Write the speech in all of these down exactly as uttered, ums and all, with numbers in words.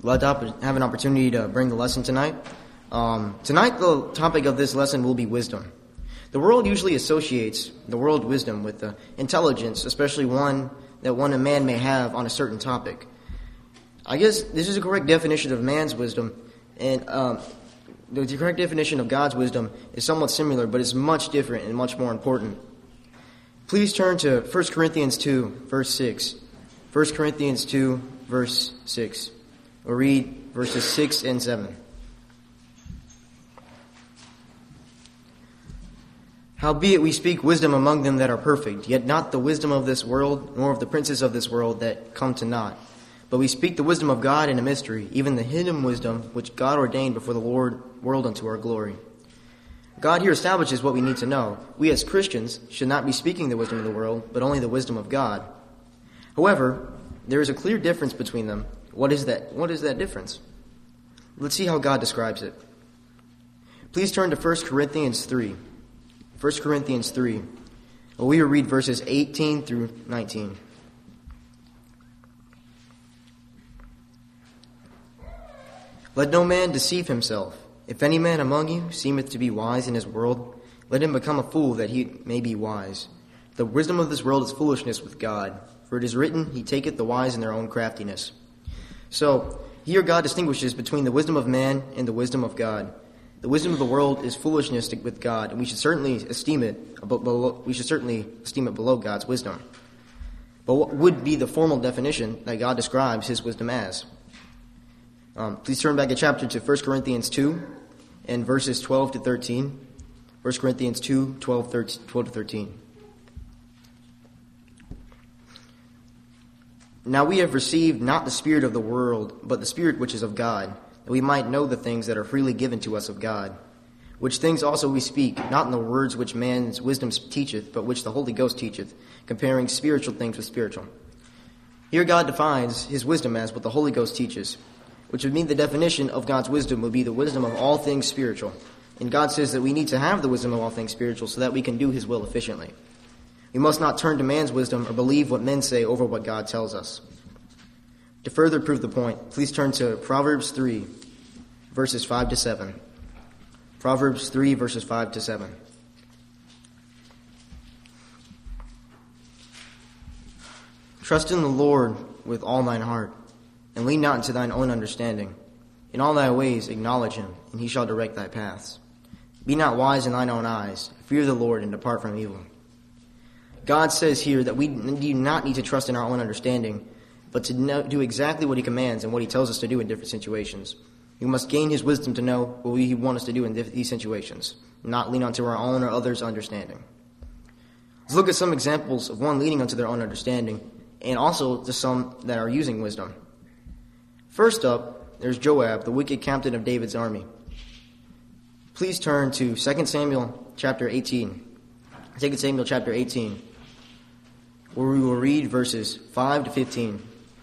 glad to have an opportunity to bring the lesson tonight. Um, tonight, the topic of this lesson will be wisdom. The world usually associates the word wisdom with the intelligence, especially one that one a man may have on a certain topic. I guess this is a correct definition of man's wisdom, and um, the correct definition of God's wisdom is somewhat similar, but it's much different and much more important. Please turn to First Corinthians two, verse six. First Corinthians two, verse six. We'll read verses six and seven. Howbeit we speak wisdom among them that are perfect, yet not the wisdom of this world, nor of the princes of this world that come to naught. But we speak the wisdom of God in a mystery, even the hidden wisdom which God ordained before the Lord world unto our glory. God here establishes what we need to know. We as Christians should not be speaking the wisdom of the world, but only the wisdom of God. However, there is a clear difference between them. What is that? What is that difference? Let's see how God describes it. Please turn to First Corinthians three. First Corinthians three. Well, we will read verses eighteen through nineteen. Let no man deceive himself. If any man among you seemeth to be wise in his world, let him become a fool that he may be wise. The wisdom of this world is foolishness with God. For it is written, He taketh the wise in their own craftiness. So, here God distinguishes between the wisdom of man and the wisdom of God. The wisdom of the world is foolishness with God, and we should certainly esteem it below, we should certainly esteem it below God's wisdom. But what would be the formal definition that God describes His wisdom as? Um, please turn back a chapter to First Corinthians two and verses twelve to thirteen. First Corinthians two, twelve, thirteen, twelve to thirteen. Now we have received not the spirit of the world, but the Spirit which is of God, that we might know the things that are freely given to us of God. Which things also we speak, not in the words which man's wisdom teacheth, but which the Holy Ghost teacheth, comparing spiritual things with spiritual. Here God defines His wisdom as what the Holy Ghost teaches, which would mean the definition of God's wisdom would be the wisdom of all things spiritual. And God says that we need to have the wisdom of all things spiritual so that we can do His will efficiently. We must not turn to man's wisdom or believe what men say over what God tells us. To further prove the point, please turn to Proverbs three, verses five to seven. Proverbs three, verses five to seven. Trust in the Lord with all thine heart, and lean not into thine own understanding. In all thy ways acknowledge Him, and He shall direct thy paths. Be not wise in thine own eyes. Fear the Lord, and depart from evil. God says here that we do not need to trust in our own understanding, but to know, do exactly what He commands and what He tells us to do in different situations. We must gain His wisdom to know what He wants us to do in these situations, not lean onto our own or others' understanding. Let's look at some examples of one leaning onto their own understanding, and also to some that are using wisdom. First up, there's Joab, the wicked captain of David's army. Please turn to Second Samuel chapter eighteen. Second Samuel chapter eighteen, where we will read verses five to fifteen.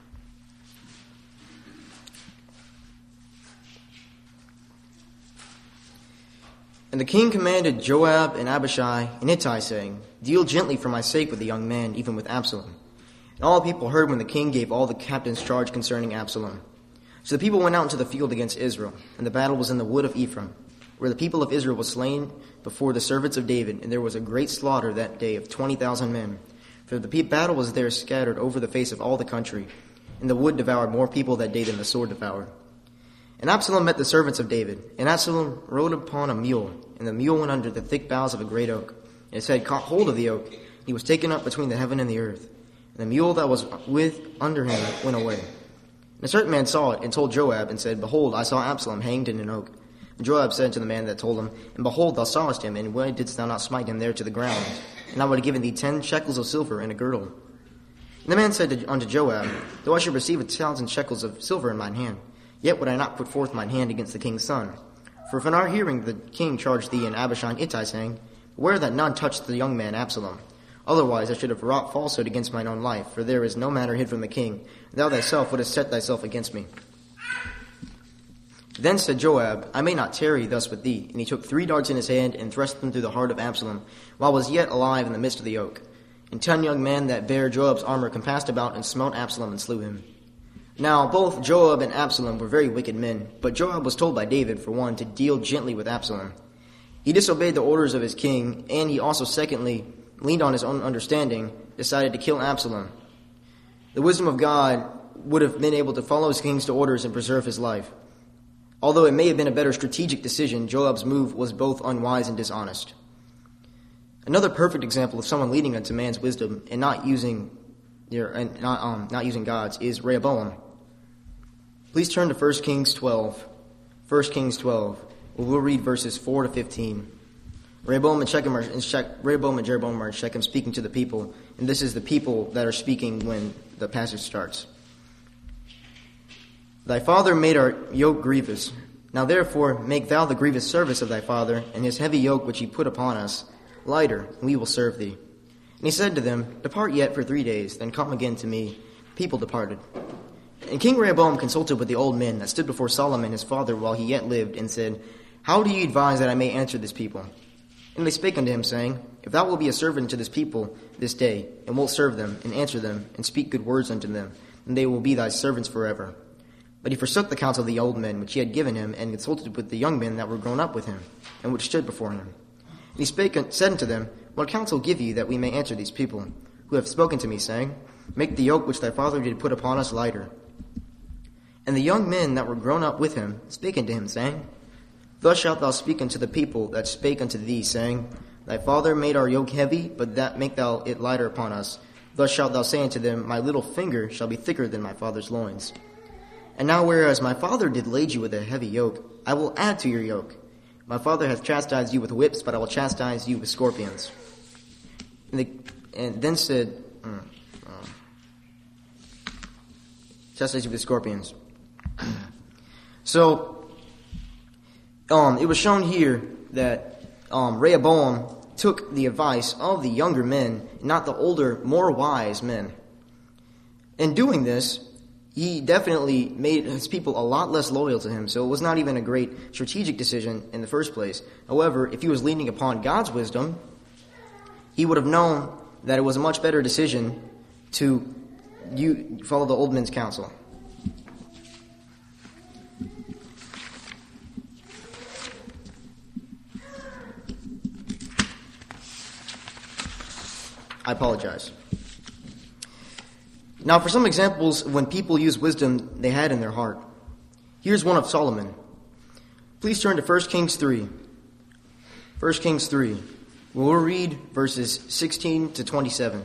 And the king commanded Joab and Abishai and Ittai, saying, Deal gently for my sake with the young man, even with Absalom. And all the people heard when the king gave all the captains charge concerning Absalom. So the people went out into the field against Israel, and the battle was in the wood of Ephraim, where the people of Israel was slain before the servants of David, and there was a great slaughter that day of twenty thousand men. For the battle was there scattered over the face of all the country, and the wood devoured more people that day than the sword devoured. And Absalom met the servants of David, and Absalom rode upon a mule, and the mule went under the thick boughs of a great oak. And his head caught hold of the oak. He was taken up between the heaven and the earth. And the mule that was with under him went away. And a certain man saw it, and told Joab, and said, Behold, I saw Absalom hanged in an oak. And Joab said to the man that told him, And behold, thou sawest him, and why didst thou not smite him there to the ground? And I would have given thee ten shekels of silver and a girdle. And the man said to, unto Joab, Though I should receive a thousand shekels of silver in mine hand, yet would I not put forth mine hand against the king's son. For if in our hearing the king charged thee and Abishai and Ittai, saying, Beware that none touch the young man Absalom. Otherwise I should have wrought falsehood against mine own life, for there is no matter hid from the king. Thou thyself wouldst set thyself against me. Then said Joab, I may not tarry thus with thee. And he took three darts in his hand, and thrust them through the heart of Absalom, while was yet alive in the midst of the oak. And ten young men that bare Joab's armor compassed about, and smote Absalom, and slew him. Now, both Joab and Absalom were very wicked men, but Joab was told by David, for one, to deal gently with Absalom. He disobeyed the orders of his king, and he also, secondly, leaned on his own understanding, decided to kill Absalom. The wisdom of God would have been able to follow his king's orders and preserve his life. Although it may have been a better strategic decision, Joab's move was both unwise and dishonest. Another perfect example of someone leading unto man's wisdom and not using their, and not, um, not using God's is Rehoboam. Please turn to First Kings twelve. First Kings twelve. We'll read verses four to fifteen. Rehoboam and, Shechem are, and Shech, Rehoboam and Jeroboam are in Shechem speaking to the people, and this is the people that are speaking when the passage starts. Thy father made our yoke grievous. Now therefore make thou the grievous service of thy father, and his heavy yoke which he put upon us, lighter, and we will serve thee. And he said to them, Depart yet for three days, then come again to me. The people departed. And King Rehoboam consulted with the old men that stood before Solomon his father while he yet lived, and said, How do ye advise that I may answer this people? And they spake unto him, saying, If thou wilt be a servant to this people this day, and wilt serve them, and answer them, and speak good words unto them, then they will be thy servants forever. But he forsook the counsel of the old men which he had given him, and consulted with the young men that were grown up with him, and which stood before him. And he spake and said unto them, What counsel give ye that we may answer these people, who have spoken to me, saying, Make the yoke which thy father did put upon us lighter? And the young men that were grown up with him spake unto him, saying, Thus shalt thou speak unto the people that spake unto thee, saying, Thy father made our yoke heavy, but that make thou it lighter upon us. Thus shalt thou say unto them, My little finger shall be thicker than my father's loins. And now whereas my father did lade you with a heavy yoke, I will add to your yoke. My father hath chastised you with whips, but I will chastise you with scorpions. And, the, and then said, uh, uh, chastise you with scorpions. So, um, it was shown here that um, Rehoboam took the advice of the younger men, not the older, more wise men. In doing this, he definitely made his people a lot less loyal to him, so it was not even a great strategic decision in the first place. However, if he was leaning upon God's wisdom, he would have known that it was a much better decision to you follow the old men's counsel. I apologize. Now, for some examples, when people use wisdom they had in their heart. Here's one of Solomon. Please turn to First Kings three. First Kings three. We'll read verses sixteen to twenty-seven.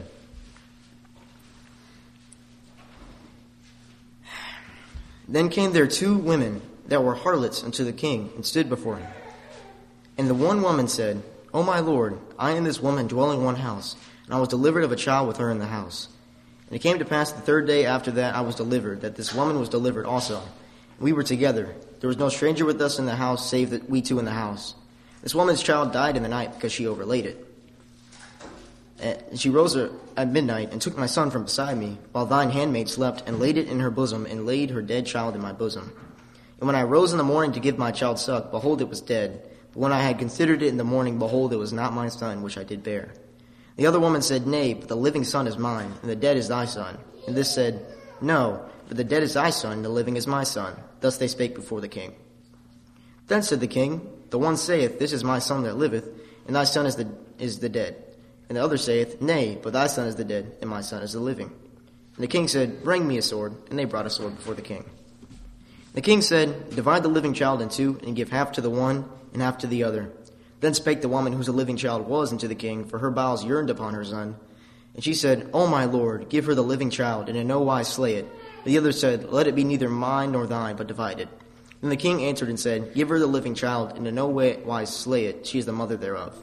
Then came there two women that were harlots unto the king, and stood before him. And the one woman said, O my lord, I and this woman dwell in one house, and I was delivered of a child with her in the house. And it came to pass the third day after that I was delivered, that this woman was delivered also. We were together. There was no stranger with us in the house, save that we two in the house. This woman's child died in the night because she overlaid it. And she rose at midnight and took my son from beside me, while thine handmaid slept, and laid it in her bosom, and laid her dead child in my bosom. And when I rose in the morning to give my child suck, behold, it was dead. But when I had considered it in the morning, behold, it was not my son which I did bear. The other woman said, Nay, but the living son is mine, and the dead is thy son. And this said, No, but the dead is thy son, and the living is my son. Thus they spake before the king. Then said the king, The one saith, This is my son that liveth, and thy son is the is the dead. And the other saith, Nay, but thy son is the dead, and my son is the living. And the king said, Bring me a sword. And they brought a sword before the king. The king said, Divide the living child in two, and give half to the one, and half to the other. Then spake the woman whose the living child was unto the king, for her bowels yearned upon her son. And she said, O my lord, give her the living child, and in no wise slay it. But the other said, Let it be neither mine nor thine, but divided. Then the king answered and said, Give her the living child, and in no wise slay it. She is the mother thereof.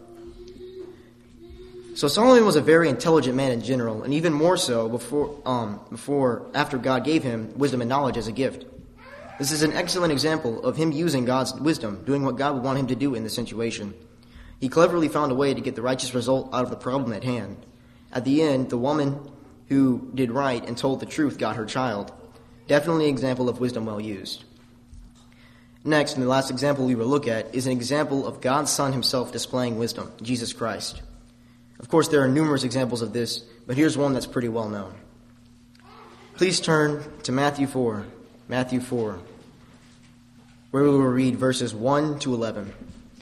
So Solomon was a very intelligent man in general, and even more so before, um, before after God gave him wisdom and knowledge as a gift. This is an excellent example of him using God's wisdom, doing what God would want him to do in this situation. He cleverly found a way to get the righteous result out of the problem at hand. At the end, the woman who did right and told the truth got her child. Definitely an example of wisdom well used. Next, and the last example we will look at, is an example of God's Son himself displaying wisdom, Jesus Christ. Of course, there are numerous examples of this, but here's one that's pretty well known. Please turn to Matthew four. Matthew four, where we will read verses one to eleven.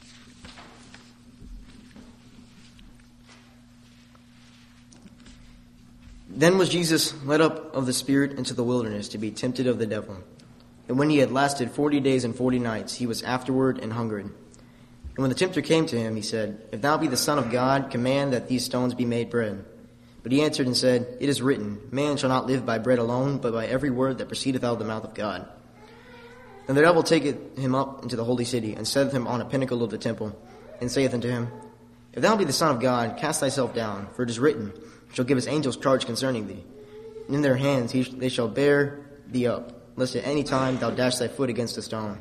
Then was Jesus led up of the Spirit into the wilderness to be tempted of the devil. And when he had lasted forty days and forty nights, he was afterward and hungered. And when the tempter came to him, he said, If thou be the Son of God, command that these stones be made bread. But he answered and said, It is written, Man shall not live by bread alone, but by every word that proceedeth out of the mouth of God. And the devil taketh him up into the holy city, and setteth him on a pinnacle of the temple, and saith unto him, If thou be the Son of God, cast thyself down, for it is written, He shall give his angels charge concerning thee. And in their hands he, they shall bear thee up, lest at any time thou dash thy foot against a stone.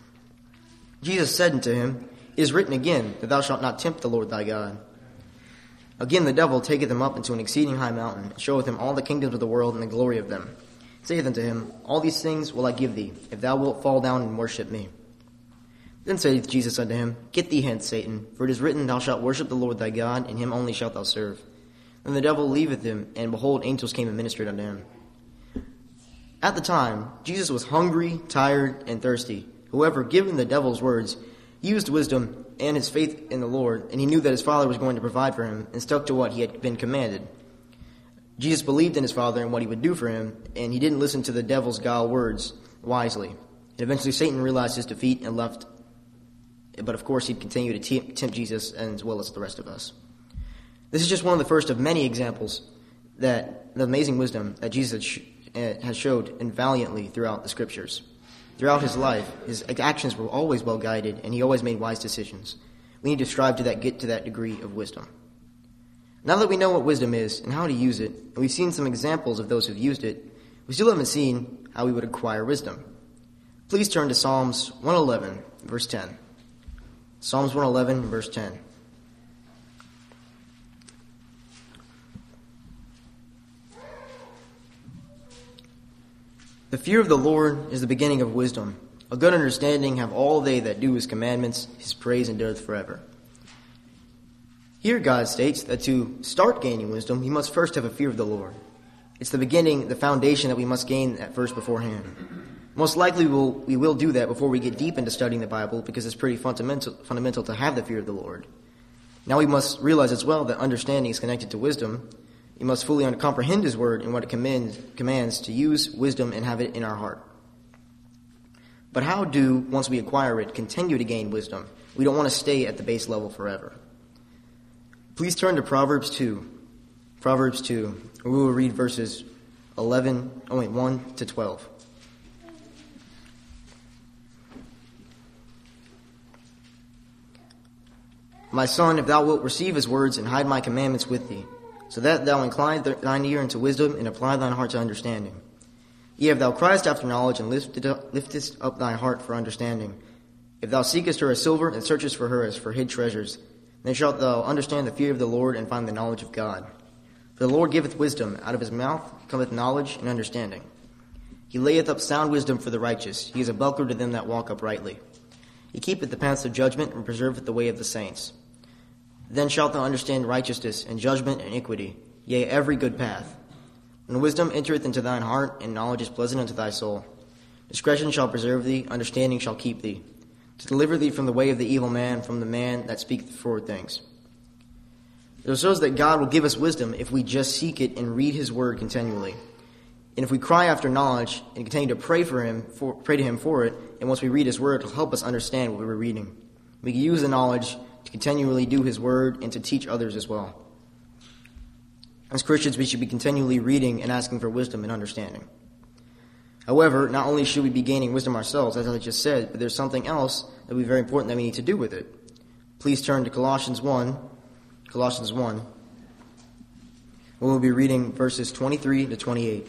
Jesus said unto him, It is written again, that thou shalt not tempt the Lord thy God. Again the devil taketh him up into an exceeding high mountain, and showeth him all the kingdoms of the world and the glory of them. Saith unto him, All these things will I give thee, if thou wilt fall down and worship me. Then saith Jesus unto him, Get thee hence, Satan, for it is written, Thou shalt worship the Lord thy God, and him only shalt thou serve. Then the devil leaveth him, and behold, angels came and ministered unto him. At the time, Jesus was hungry, tired, and thirsty. However, given the devil's words, he used wisdom and his faith in the Lord, and he knew that his Father was going to provide for him, and stuck to what he had been commanded. Jesus believed in his Father and what he would do for him, and he didn't listen to the devil's guile words wisely. And eventually Satan realized his defeat and left, but of course he'd continue to tempt Jesus as well as the rest of us. This is just one of the first of many examples that the amazing wisdom that Jesus has showed and valiantly throughout the Scriptures. Throughout his life, his actions were always well guided, and he always made wise decisions. We need to strive to that get to that degree of wisdom. Now that we know what wisdom is and how to use it, and we've seen some examples of those who've used it, we still haven't seen how we would acquire wisdom. Please turn to Psalms one eleven, verse ten. Psalms one eleven, verse ten. The fear of the Lord is the beginning of wisdom. A good understanding have all they that do his commandments. His praise endureth forever. Here God states that to start gaining wisdom, you must first have a fear of the Lord. It's the beginning, the foundation that we must gain at first beforehand. Most likely we'll, we will do that before we get deep into studying the Bible, because it's pretty fundamental, fundamental to have the fear of the Lord. Now we must realize as well that understanding is connected to wisdom. We must fully comprehend his word and what it commands, commands to use wisdom and have it in our heart. But how do, once we acquire it, continue to gain wisdom? We don't want to stay at the base level forever. Please turn to Proverbs two. Proverbs two. We will read verses eleven, oh wait, one to twelve. My son, if thou wilt receive his words and hide my commandments with thee, so that thou incline thine ear unto wisdom, and apply thine heart to understanding. Yea, if thou criest after knowledge, and liftest up thy heart for understanding, if thou seekest her as silver, and searchest for her as for hid treasures, then shalt thou understand the fear of the Lord, and find the knowledge of God. For the Lord giveth wisdom, out of his mouth cometh knowledge and understanding. He layeth up sound wisdom for the righteous, he is a buckler to them that walk uprightly. He keepeth the paths of judgment, and preserveth the way of the saints. Then shalt thou understand righteousness, and judgment, and equity, yea, every good path. When wisdom entereth into thine heart, and knowledge is pleasant unto thy soul. Discretion shall preserve thee, understanding shall keep thee, to deliver thee from the way of the evil man, from the man that speaketh forward things. It shows that God will give us wisdom if we just seek it and read his word continually. And if we cry after knowledge and continue to pray for him, for, pray to him for it, and once we read his word, it'll help us understand what we're reading. We can use the knowledge to continually do his word and to teach others as well. As Christians, we should be continually reading and asking for wisdom and understanding. However, not only should we be gaining wisdom ourselves, as I just said, but there's something else that will be very important that we need to do with it. Please turn to Colossians one. Colossians one. We'll be reading verses twenty-three to twenty-eight.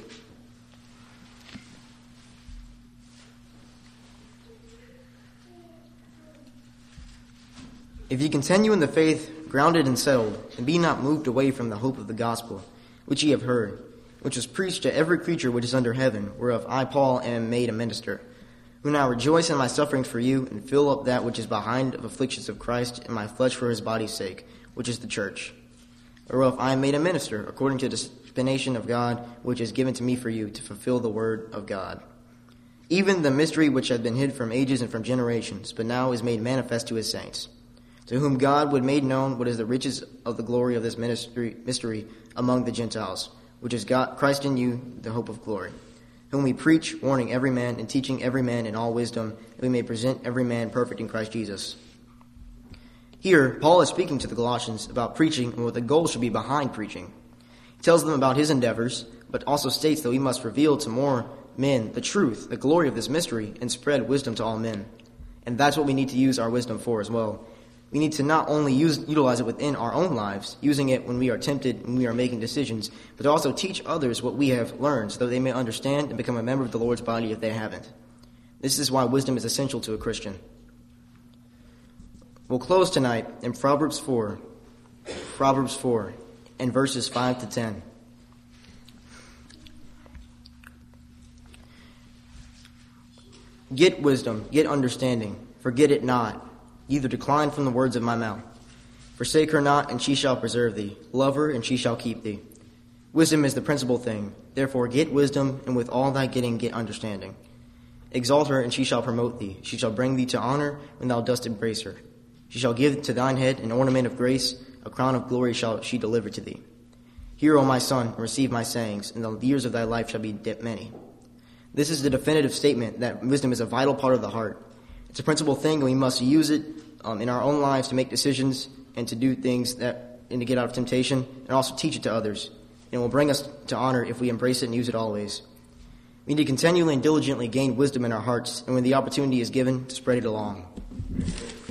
If ye continue in the faith, grounded and settled, and be not moved away from the hope of the gospel, which ye have heard, which was preached to every creature which is under heaven, whereof I, Paul, am made a minister, who now rejoice in my sufferings for you, and fill up that which is behind of afflictions of Christ in my flesh for his body's sake, which is the church. whereof I am made a minister, according to the dispensation of God, which is given to me for you, to fulfill the word of God. Even the mystery which had been hid from ages and from generations, but now is made manifest to his saints, to whom God would make known what is the riches of the glory of this ministry, mystery among the Gentiles, which is God, Christ in you, the hope of glory, whom we preach, warning every man and teaching every man in all wisdom, that we may present every man perfect in Christ Jesus. Here, Paul is speaking to the Colossians about preaching and what the goal should be behind preaching. He tells them about his endeavors, but also states that we must reveal to more men the truth, the glory of this mystery, and spread wisdom to all men. And that's what we need to use our wisdom for as well. We need to not only use, utilize it within our own lives, using it when we are tempted, when we are making decisions, but to also teach others what we have learned so that they may understand and become a member of the Lord's body if they haven't. This is why wisdom is essential to a Christian. We'll close tonight in Proverbs four, Proverbs four, and verses five to ten. Get wisdom, get understanding, forget it not. Neither decline from the words of my mouth. Forsake her not, and she shall preserve thee. Love her, and she shall keep thee. Wisdom is the principal thing. Therefore get wisdom, and with all thy getting get understanding. Exalt her, and she shall promote thee. She shall bring thee to honor when thou dost embrace her. She shall give to thine head an ornament of grace, a crown of glory shall she deliver to thee. Hear, O my son, and receive my sayings, and the years of thy life shall be many. This is the definitive statement that wisdom is a vital part of the heart. It's a principal thing, and we must use it um, in our own lives to make decisions and to do things that and to get out of temptation, and also teach it to others. And it will bring us to honor if we embrace it and use it always. We need to continually and diligently gain wisdom in our hearts, and when the opportunity is given, to spread it along.